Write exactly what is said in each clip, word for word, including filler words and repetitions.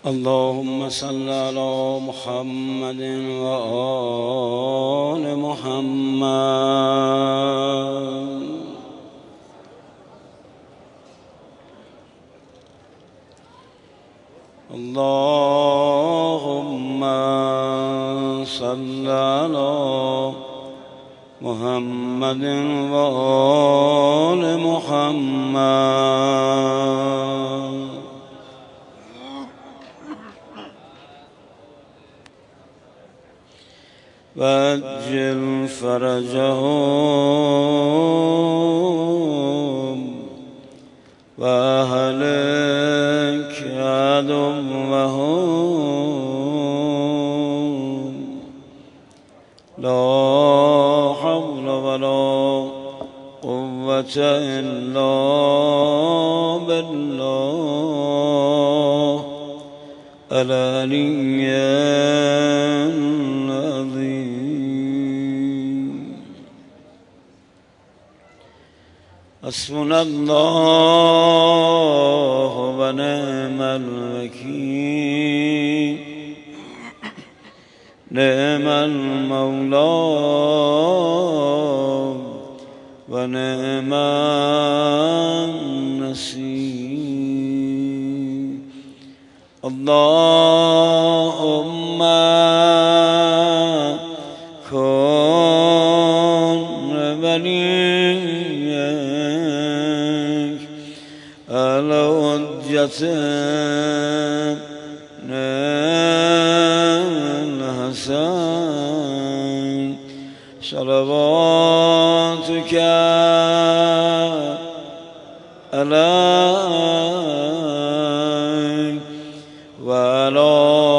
اللهم صل على محمد وآل محمد. اللهم صل على محمد وآل محمد. وعجل فرجهم واهلك عدوهم. لا حول ولا قوة إلا بالله العلي العظيم. حسبنا الله ونعم الوكيل. نعم المولى ونعم النصير. اللهم كن وليك على حجة الحسن صلواتك عليه وعلى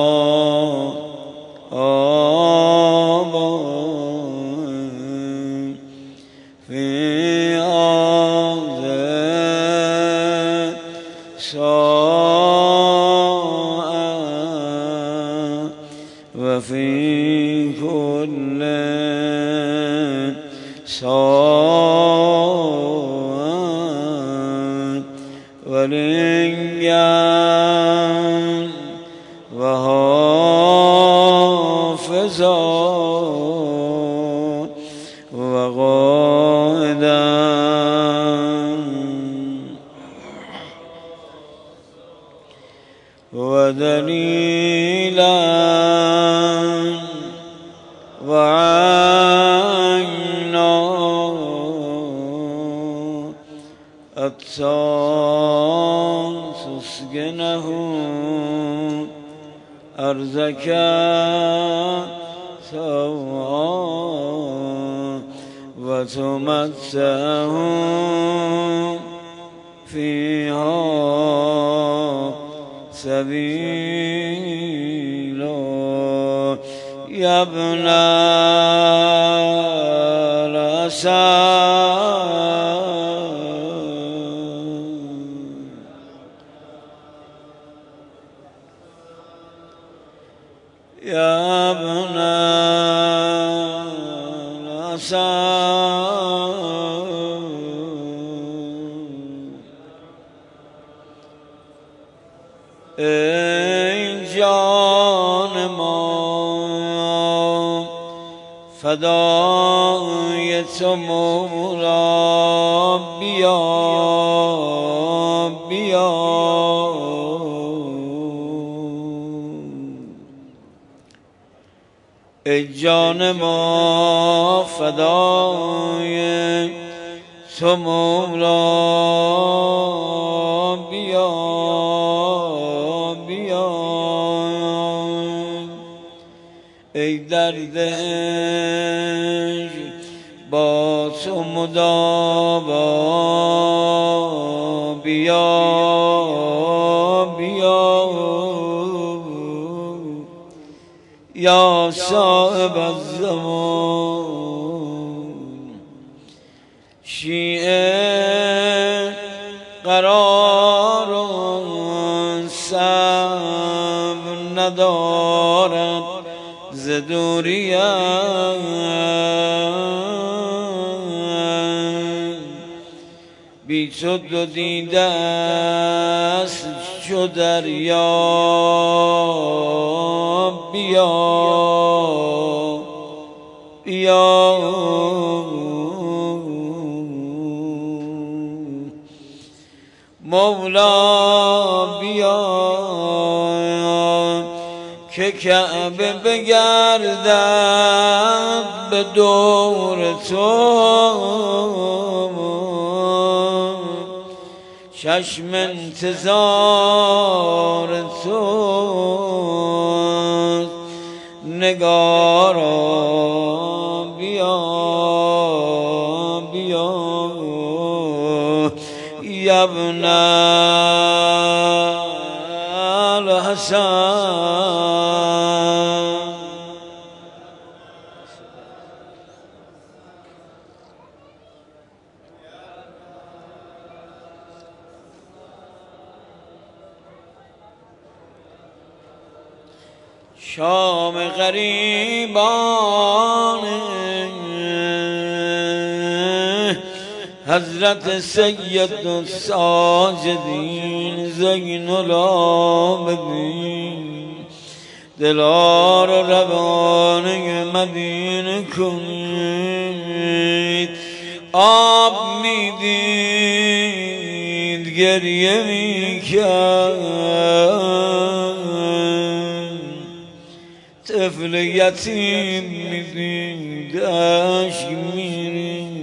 آبائه في هذه الساعة وفي كل ساعة وليا وحافظا وقائدا ودليلا وعينا حتى تسكنه أرضك سوءا وتمتعه فيها سبيلا. يا ابن الأسد يا ابن الأسد ای جان ما فدای تو مولا بیا بیا. ای جان ما فدای تو مولا بیا بیا. ای درد با تو مداوا بیا بیا. یا صاحب الزمان شیعه قرار صبر ندارد ز دوریت. بی چو دو دیده است چو دریا بیا بیا مولا بیا که کعبه بگردد به دور تو چشم انتظار تو نگارا بیا بیا یا ابن الحسن شام غریبان حضرت سید الساجدین زین العابدین دلار و روانه مدینه کنید آب میدید گریه میکرد طفل یتیم میدید اشک میرید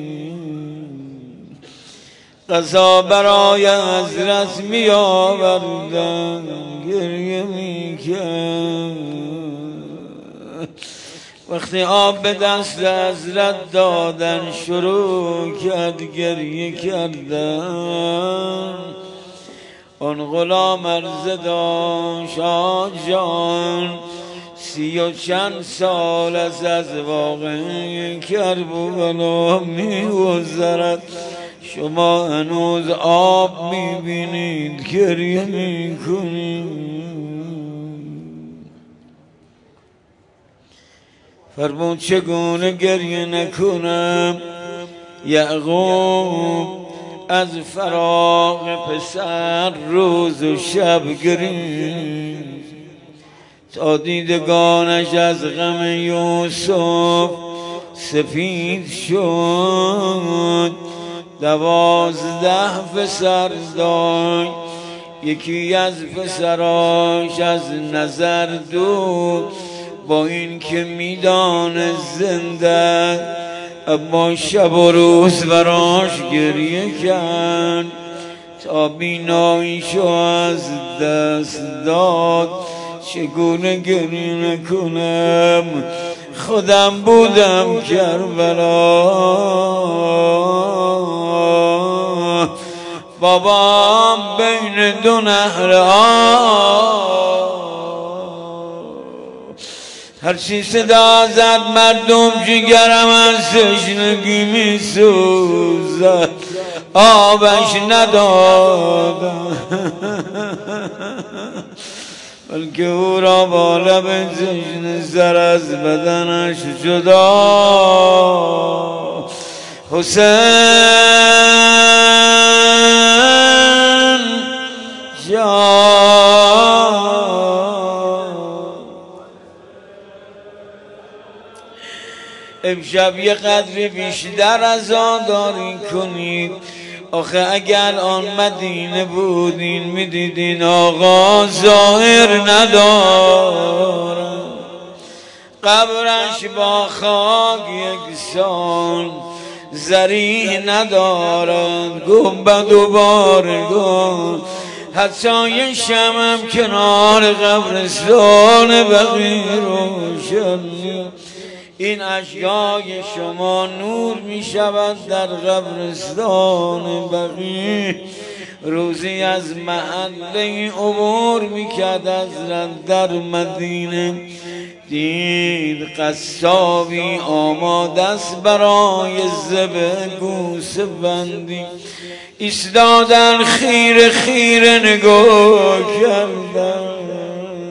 قضا برای حضرت می آوردن گریه می کرد وقتی آب به دست حضرت دادن شروع کرد گریه کردن اون غلام عرض داشت آج جان سی و چند سال از از واقع کربلا می گذرد شما هنوز آب میبینید گریه میکنید فرمود چگونه گریه نکنم یعقوب از فراق پسر روز و شب گریست تا دیدگانش از غم یوسف سفید شد دوازده پسر داشت یکی از پسراش از نظر دور با این که میدانه زنده اما شب و روز براش گریه کرد تا بیناییشو از دست داد چگونه گریه نکنم خودم بودم کربلا بابام بین دو نهر آب هرچی صدا زد مردم جگرم از تشنگی می سوزد آبش ندادم بلکه او را با لب تشنه سر از بدنش جدا حسین جان امشب یه قدری بیشتر از آن داری کنید آخه اگر آن مدینه بودین میدیدین آقا ظاهر ندارد قبرش با خاک یکسان زریح ندارد گنبد و بارگاه حتی یه شمم کنار قبرستان بقیع روشن این اشیای شما نور می شود در قبرستان بقیع روزی از محله عبور می کرد حضرت در مدینه دید قصابی آماده است برای ذبح گوسه بندی ایستادن خیره خیره نگاه کردن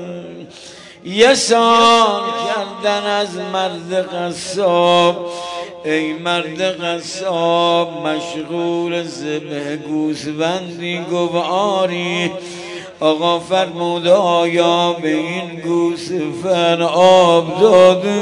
یه سال کردن از مرد قصاب ای مرد قصاب مشغول ذبح گوسفندی گواری آقا فرمود آیا به این گوسفند آب داده؟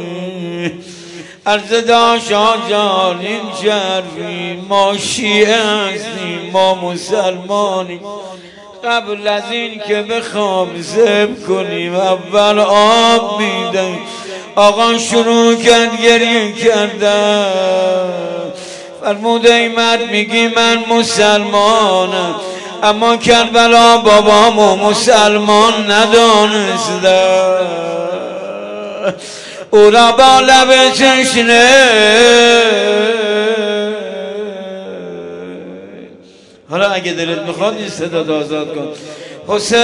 عرض داشت آجان این جرفی ما شیعه هستیم ما مسلمانی قبل از این که بخوام ذبح کنیم اول آب میدهیم. آقا شروع کرد گریه کردن فرمود ای مرد میگی من مسلمانم اما کربلا بابامو مسلمان ندانستم او را با لب تشنه حالا اگه دلت میخواد این صدا آزاد کن حسین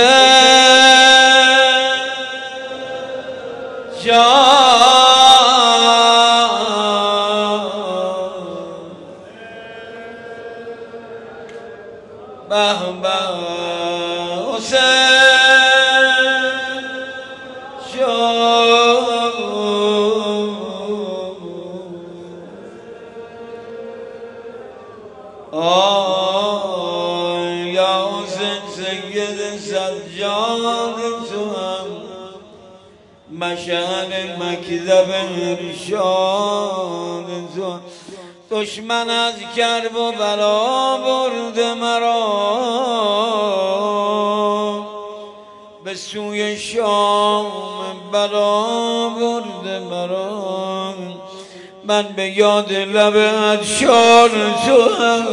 جان به به حسین جان آه یا حسین سید سجاد تو هم مشعل مکذب ارشاد تو دشمن از کرب و بلا برد مرا به سوی شام بلا برد مرا من به یاد لب ادشار تو هم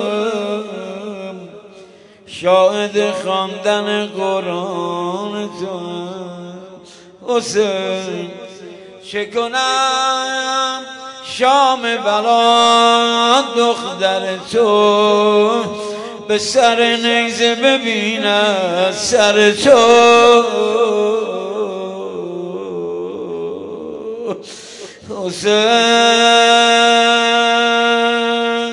شاهد خواندن قرآن تو هم حسین چه کنم شام بلا دختر تو به سر نیزه ببینم سر تو حسین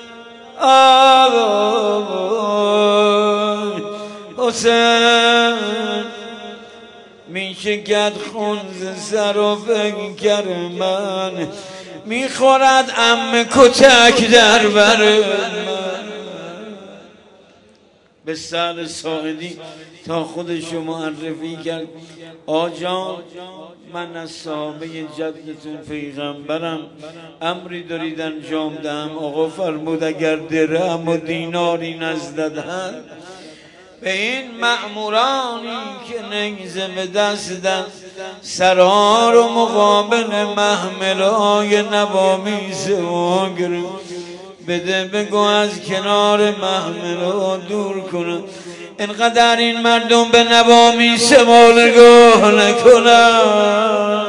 آبای حسین می شکد خون ز سر و فکر من میخورد عم کتک در بر من به سر ساعدی تا خودشو معرفی کرد آجان من از صحابه جدتون پیغمبرم امری دارید انجام دهم. آقا فرمود اگر درهم و دیناری نزددن به این مأمورانی که نیزه به دستن سرار و مقابل محملای نوامیس واگر بده بگو از کنار محملا دور کنن اینقدر این مردم به نوامیس ما نگاه نکنن.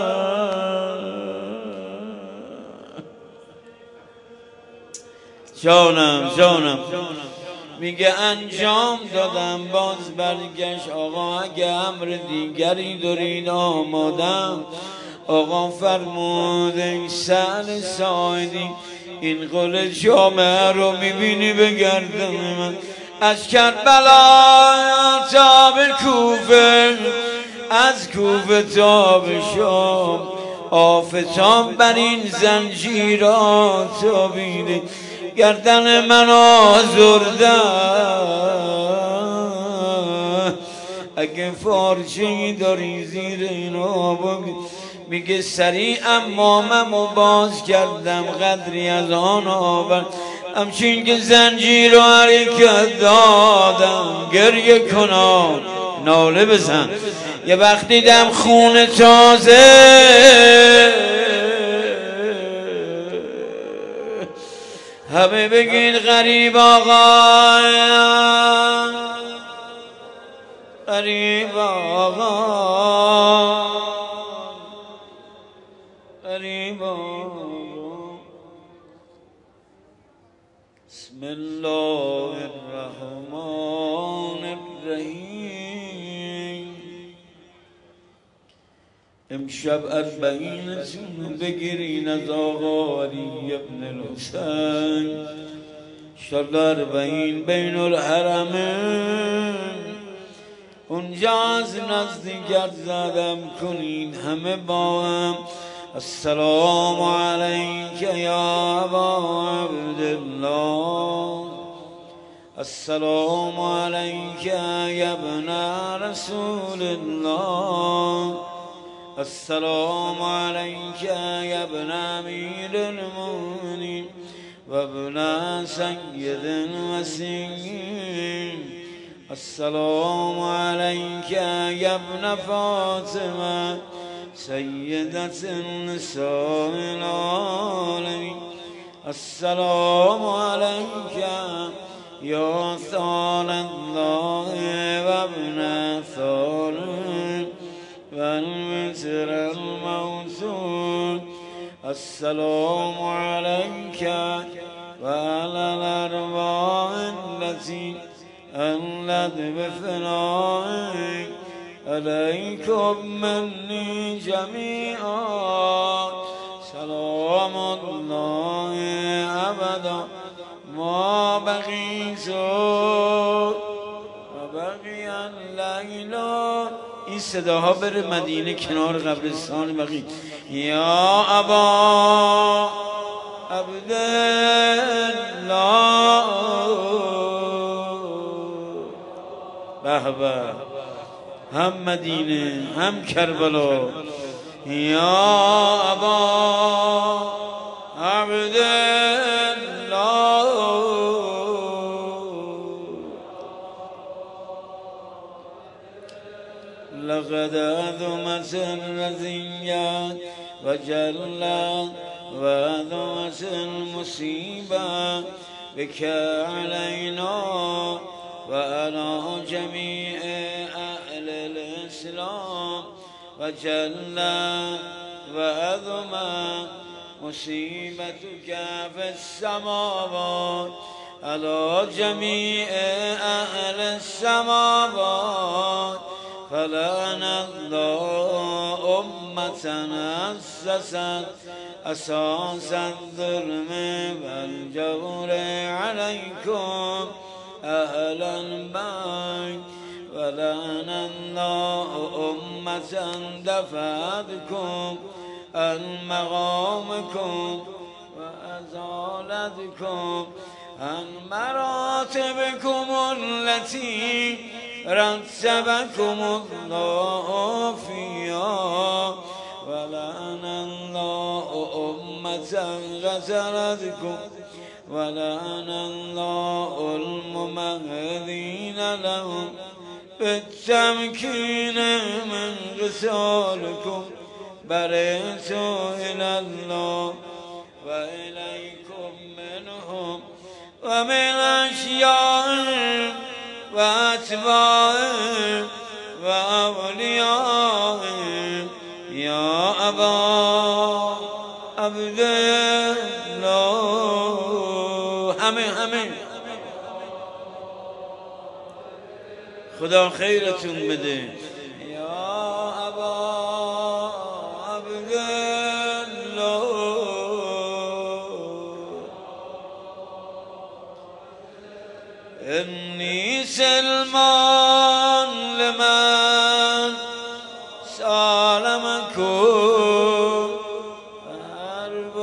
جانم جانم میگه انجام دادم باز برگشت آقا اگه امر دیگری دارید آمادم. آقا فرمود ای سهل ساعدی این قل جامعه رو میبینی به گردن من از کربلا تا به کوفه از کوفه تا به شام آفتاب بر این زنجیرات تابیده گردن من آزرده اگه فارچه‌ای داری زیر اینا بگی میگه سریع امامم و باز کردم قدری از آن آورد همچین که زنجیر رو حرکت دادم گریه کنم ناله بزن یه وقت دیدم خون تازه همه بگین غریب آقا غریب آقا غریب آقا. بسم الله الرحمن الرحیم. امشب اربعینتون بگیرین از آقا علی ابن الحسین شد اربعین بین الحرمین اونجا از نزدیکت زدم کنین همه با هم السلام عليك يا أبا عبد الله السلام عليك يا ابن رسول الله السلام عليك يا ابن أمير المؤمنين وابن سيد المسيحين السلام عليك يا ابن فاطمة سيدة النساء العالمين السلام عليك يا ثار الله وابن ثار والوتر الموصول السلام عليك وعلى الأرواح التي أنلت بفنائك عليكم مني جميعا سلام الله أبدا ما بقيت و بقی الليل. این صداها بره مدینه کنار قبرستان بقی. یا ابا عبدالله به به، هم مدینه هم کربلا. یا ابا عبدالله لقد عظمت الرزيات وجلت وعظمت المصيبة بك علينا وعلى جميع أهل الإسلام وجلت وعظمت مصيبتك في السماوات على جميع أهل السماوات فلعن الله أمة أسست أساس الظلم والجور عليكم أهل البيت ولعن الله أمة دفعتكم عن مقامكم وأزالتكم عن مراتبكم التي رتبكم الله فيها ولعن الله أمة غسلتكم ولعن الله الممهدين لهم بالتمكين من غسالكم. برئت إلى الله وإليكم منهم ومن أشيائهم وأتباعهم وأوليائهم. يا أبا عبد الله همه همه خدا خیرتون بده. یا ابا عبد إني سلمان لمن سالمكم حرب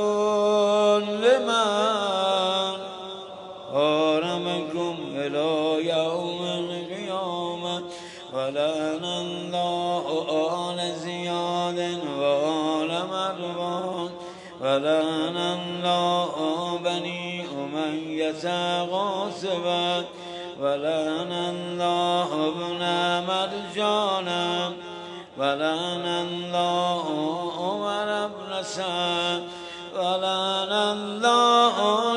لمن حارمكم إلى يوم القيامة ولعن الله آل زياد وآل مروان ولعن الله بني أمية غاصبا ولعن الله ابن مرجانا ولعن الله عمر بن سعد ولعن الله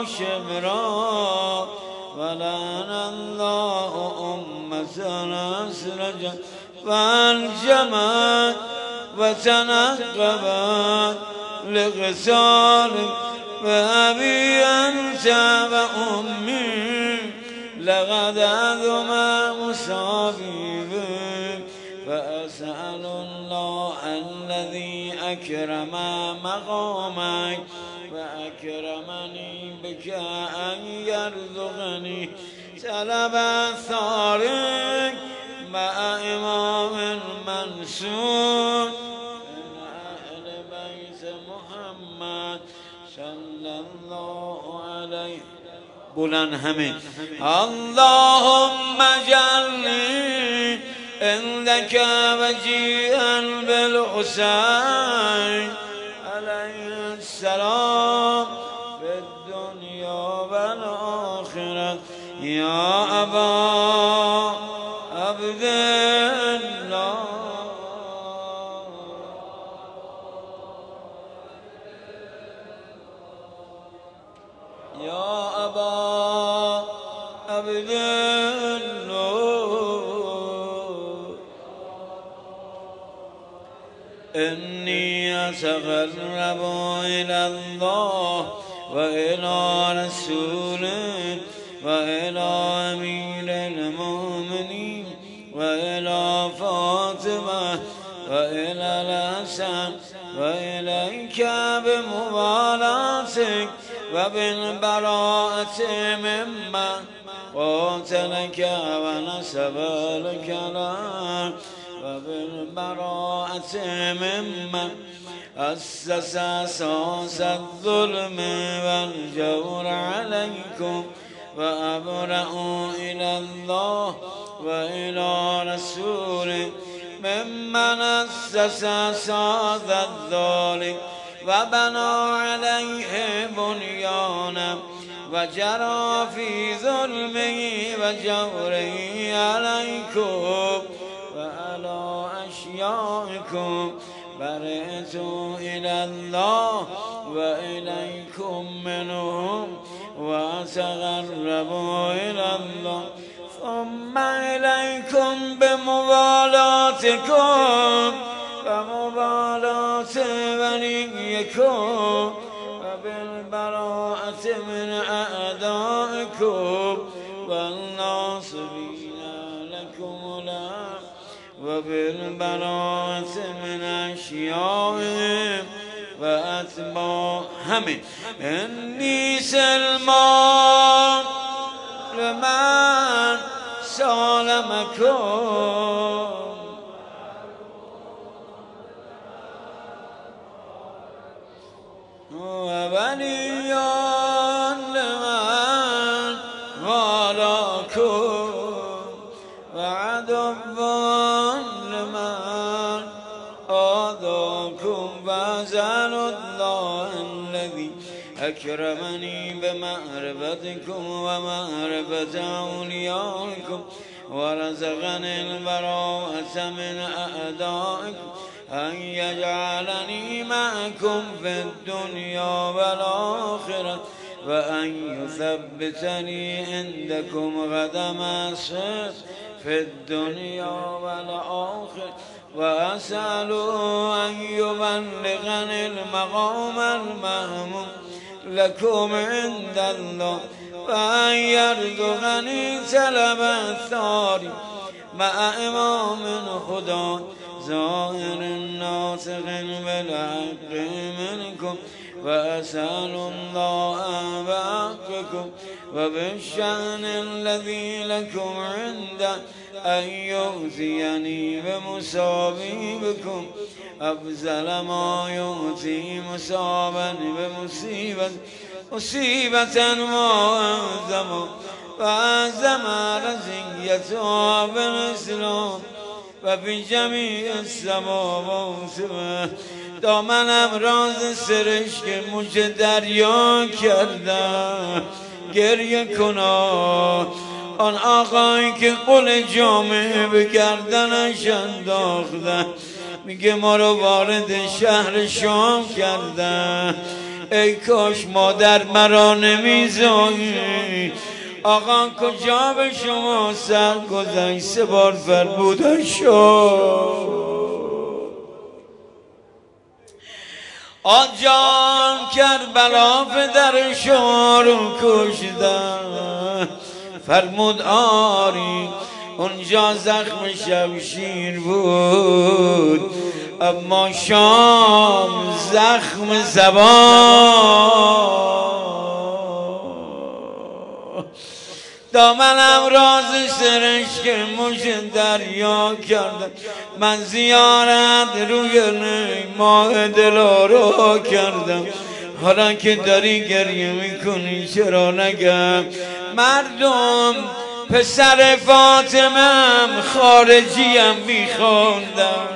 شبرا ولعن الله أمة أسرج والجمال وتنقبت لغسال وأبي أنت وأمي لقد عظم مصابي بك فأسأل الله الذي أكرم مقامك وأكرمني بك أن يرزقني سلب الثارق مع إمام منصور من أهل بيت بلند همه اللهم اجعلنی عندك وجيها بالحسين عليه السلام في الدنيا والآخرة يا أبا عبد الله يا أبا عبد الله إني أتقرب إلى الله وإلى رسوله وإلى أمير المؤمنين وإلى فاطمة وإلى الحسن وإليك بموالاتك وبالبراءة مما قاتلك ونسب لك له وبالبراءة مما أسس أساس الظلم والجور عليكم وأبرأ إلى الله وإلى رسوله ممن أسس أساس الظالم وبنى عليه بنيانا وجرى في ظلمه وجوره عليكم وعلى أشيائكم برئت إلى الله وإليكم منهم وأتقرب إلى الله ثم إليكم بموالاتكم ومبالاة وليكم وبالبراءة من أعدائكم والناصبين لكم لا وبالبراءة من أشيائهم وأتباعهم إني سلمان لمن سالمكم وبليا لمن والاكم وعدوا لمن آذاكم وأسأل الله الذي أكرمني بمعرفتكم ومعرفة أوليائكم ورزقني البراءة من أعدائكم أن يجعلني معكم في الدنيا والآخرة وأن يثبتني عندكم قدم الصدق في الدنيا والآخرة وأسأل أن يبلغني المقام المحمود لكم عند الله وأن يرزقني سلب الثاني مع إمام خدا ظاهر ناطق بالحق منكم وأسأل الله بحقكم وبالشأن الذي لكم عنده أن يؤتيني بمصابي بكم أفضل ما يؤتي مصابا بمصيبة مصيبة معظم وأعظم رزيتها بالإسلام وفي جميع السماوات دامنم راز سرشک موج دریا کردم گریه کنا آن آقایی که قل جامعه به گردنش انداختن میگه ما رو وارد شهر شام کردن ای کاش مادر مرا نمیزایی آقا کجا به شما سر گذشت سه بار فرمودن شد آجان کربلا پدر شما رو کشتن فرمود آری اونجا زخم شمشیر بود اما شام زخم زبان دامنم راز سرشک موش دریا کردم من زیارت روی ماه دلارا کردم حالا که داری گریه میکنی چرا نگم مردم پسر فاطمم خارجیم میخوندم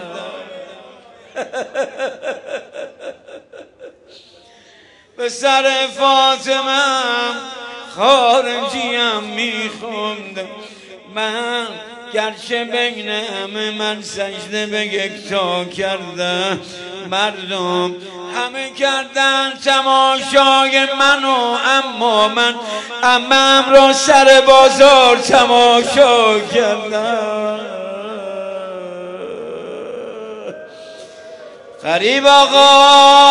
پسر فاطمم خارجیم میخوندم من گرچه بین همه من سجده به یکتا کردم مردم همه کردن تماشای منو اما من عمم را سر بازار تماشا کردم غریب آقا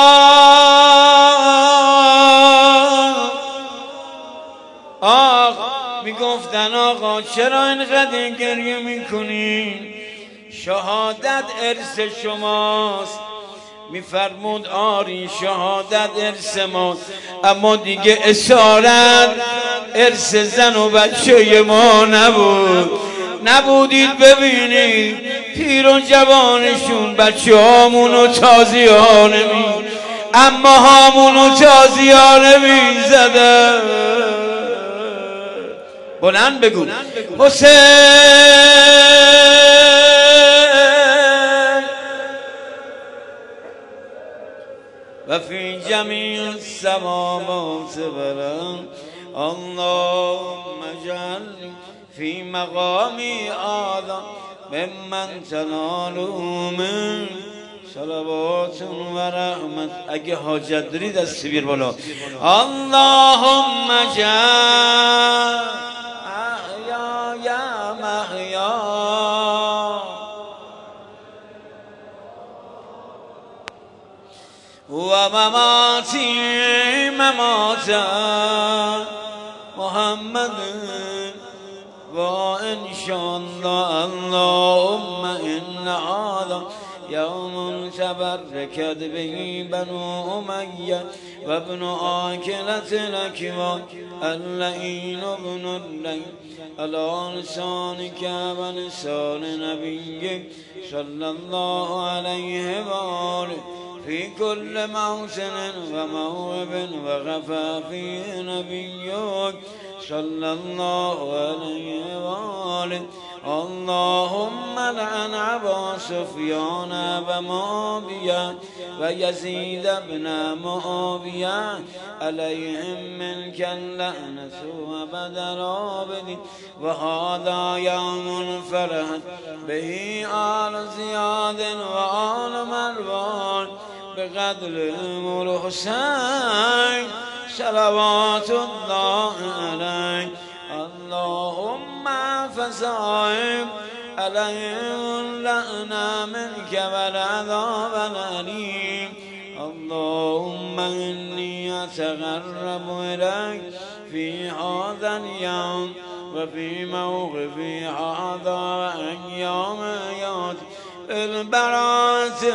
آقا میگفتن آقا چرا اینقدر گریه میکنی شهادت ارث شماست میفرمود آری شهادت ارث ماست اما دیگه اسارت ارث زن و بچه ما نبود نبودید ببینید پیر و جوانشون بچه هامونو تازیانه می اما هامونو تازیانه می زدن بلند بگو حسین و فی جمیع السماوات والارض اللهم اجعل فی مقامی آدم ممن تنال من صلوات و رحمت اگه حاجت داری دست بیر بالا اللهم اجعل احیا یا محیا و مماتی ممات محمد و انشاءالله اللهم ان هذا يوم تبركت به بنو أمية وابن آكلة الأكوان اللئين ابن الليل على لسانك ولسان نبيك صلى الله عليه وآله في كل موسم وموهب وغفى فيه نبيك صلى الله عليه وآله اللهم لعن أبا سفيان ومعاوية ويزيد بن معاوية عليهم منك اللعنة أبد الآبدين وهذا يوم فرحت به آل زياد وآل مروان بقتلهم الحسين صلوات الله عليه اللهم فصائب عليهم اللعنة منك والعذاب الأليم اللهم إني أتقرب إليك في هذا اليوم وفي موقف هذا وأيام ياتي البراءة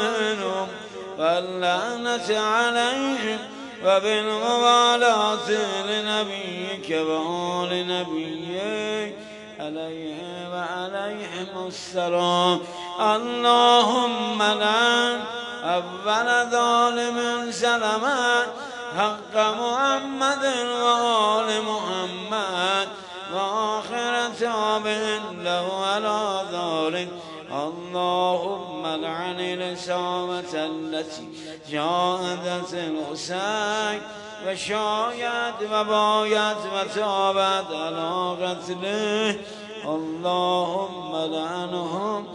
واللعنة عليهم وبالموالاة لنبيك وآل نبيك عليه وعليهم السلام اللهم لعن أول ظالم سلمان حق محمد وآل محمد وآخر تابع له على ذلك اللهم لعن الإصابة التي جاءت الحسين وشايت وبايت وتابت على قتله اللهم لعنهم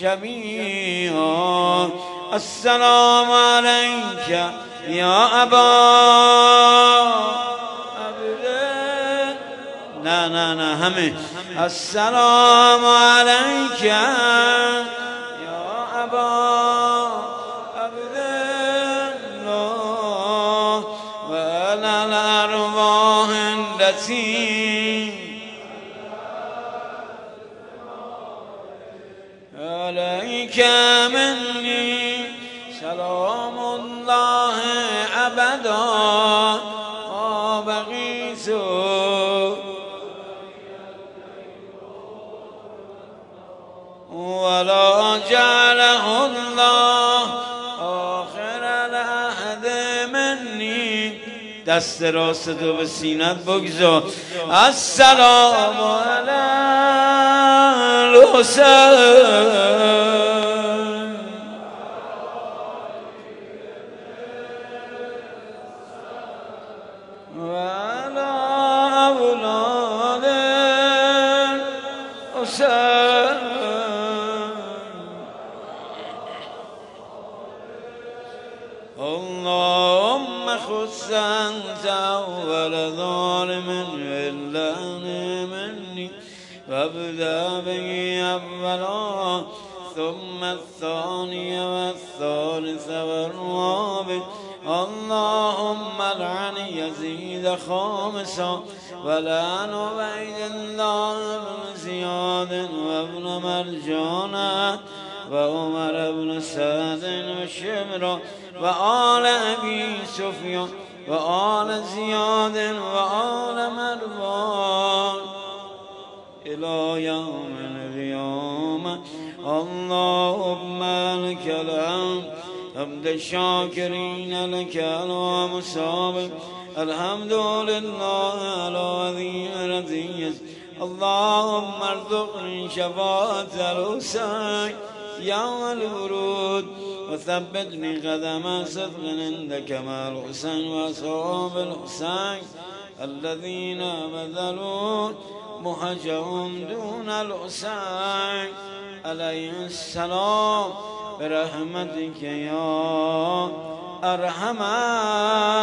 جميعا السلام عليك يا أبا عبد لا لا لا همه السلام عليك يا أبا عبد الله وعلى الأرواح التي عليك مني سلام الله أبدا ما بقيت ولا جعله الله آخر العهد مني دست راست تو به سینت بگذار. السلام علی الحسین و علی اولاد الحسین. اللهم خص انت اول ظالم الا مني وابدا به اولا ثم الثاني والثالث والرابع. اللهم لعن يزيد خامسا ولعن عبيد الله بن زياد وابن مرجان وعمر بن سعد وشمر وآل أبي سفيان وآل زياد وآل مروان إلى يوم القيامة. اللهم لك الحمد حمد الشاكرين لك المصاب. الحمد لله على عظيم رضيت. اللهم ارزقني شفاعة الحسين يوم الورود وثبتني قدم صدق عندك مع الحسين وأصحاب الحسين الذين بذلوا مهجهم دون الحسين عليه السلام برحمتك يا أرحم